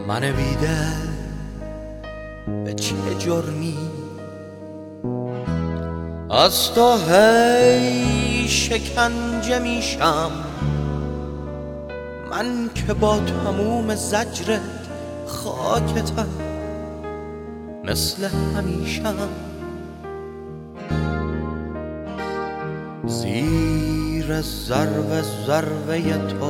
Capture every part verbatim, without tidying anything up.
من بیدل به چه جرمی از تو هی شکنجه میشم؟ من که با تموم زجرت خاکتم مثل همیشم. زیر ضرب ضربه تو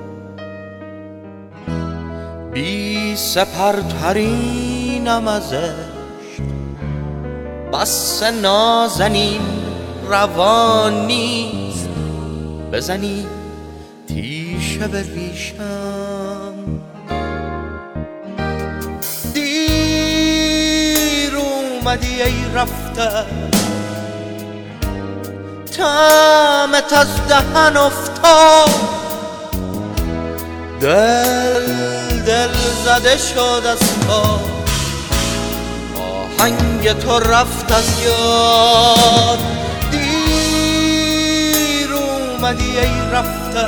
بی سپرترینم از عشق، بس نازنین روان نیست بزنی تیشه به ریشم. دیر اومدی ای رفته طعمت از دهن افتاد، دل دل زده شد از تو، آهنگ تو رفت از یاد. دیر اومدی ای رفته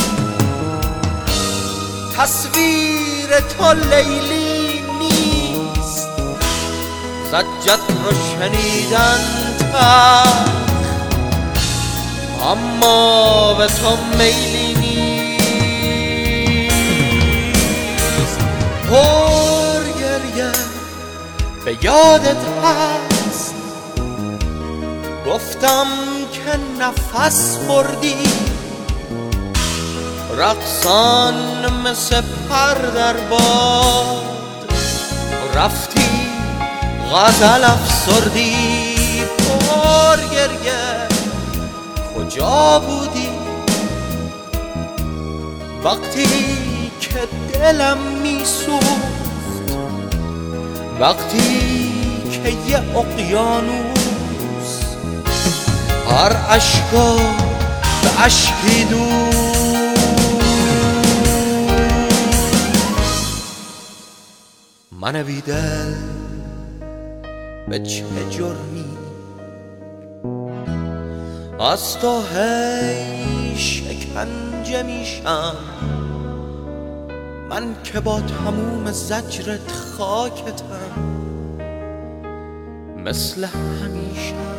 تصویر تو لیلی نیست، زجت رو شنیدن تلخ اما به تو میلی نیست. پر گریه به یادت هست گفتم که نفس بردی، رقصان مثل پر در باد رفتی غزل افسردی. پر گریه کجا بودی وقتی که دلم میسوخت، وقتی که یه اقیانوس هر اشکا به اشکی دود؟ من بیدل به چه جرمی از تو هی شکنجه میشم؟ من که با تموم زجرت خاکتم مثل همیشه.